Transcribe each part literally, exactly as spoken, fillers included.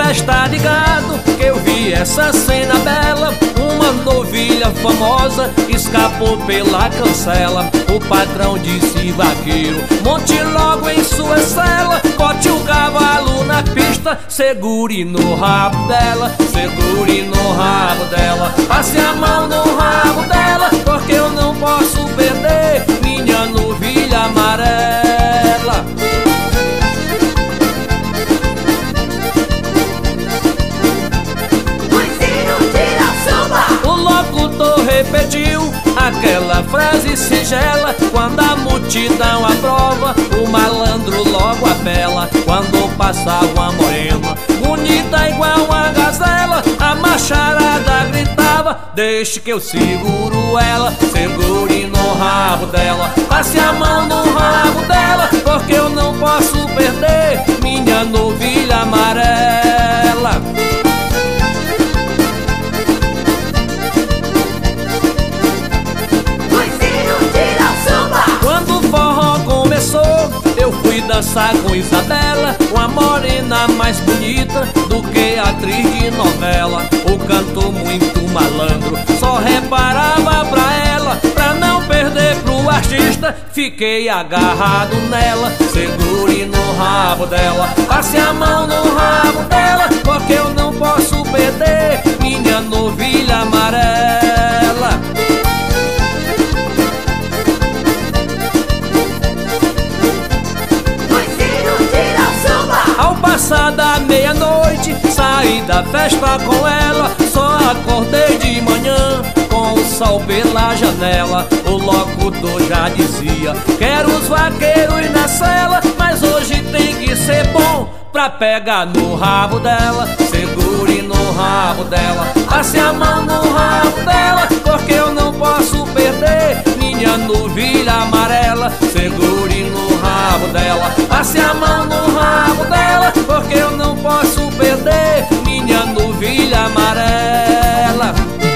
já está ligado que eu vi essa cena bela. Uma novilha famosa escapou pela cancela. O patrão disse: vaqueiro, monte logo em sua cela, bote o cavalo na pista, segure no rabo dela, segure no rabo dela, passe a mão no rabo dela, porque eu não posso perder minha novilha amarela. O locutor repetiu aquela frase singela. Quando a multidão aprova, o malandro logo apela. Quando passava uma morena, bonita igual a gazela, a macharada gritava: deixe que eu seguro ela, segure no rabo dela, passe a mão no rabo dela, porque eu não posso perder minha novilha amarela. Eu fui dançar com Isabela, uma morena mais bonita do que atriz de novela. O canto muito malandro só reparava pra ela. Pra não perder pro artista, fiquei agarrado nela. Segure no rabo dela, passe a mão no rabo dela, porque eu não posso perder minha novilha amarela. Ao passar da meia-noite, saí da festa com ela. Só acordei de manhã com o sol pela janela. O locutor já dizia: quero os vaqueiros na cela, mas hoje tem que ser bom pra pegar no rabo dela. Segure no rabo dela, passe a mão no rabo dela, porque eu não posso perder minha novilha amarela. Segure no rabo dela, passe a mão no rabo dela, porque eu não posso perder minha novilha amarela.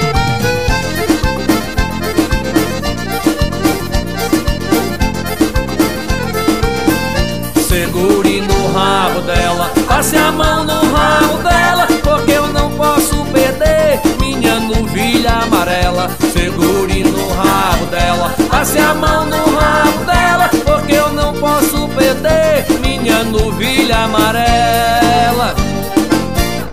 Segure no rabo dela, passe a mão no rabo dela, porque eu não posso perder minha novilha amarela. Segure no rabo dela, passe a mão no rabo dela, porque eu não posso perder minha novilha amarela.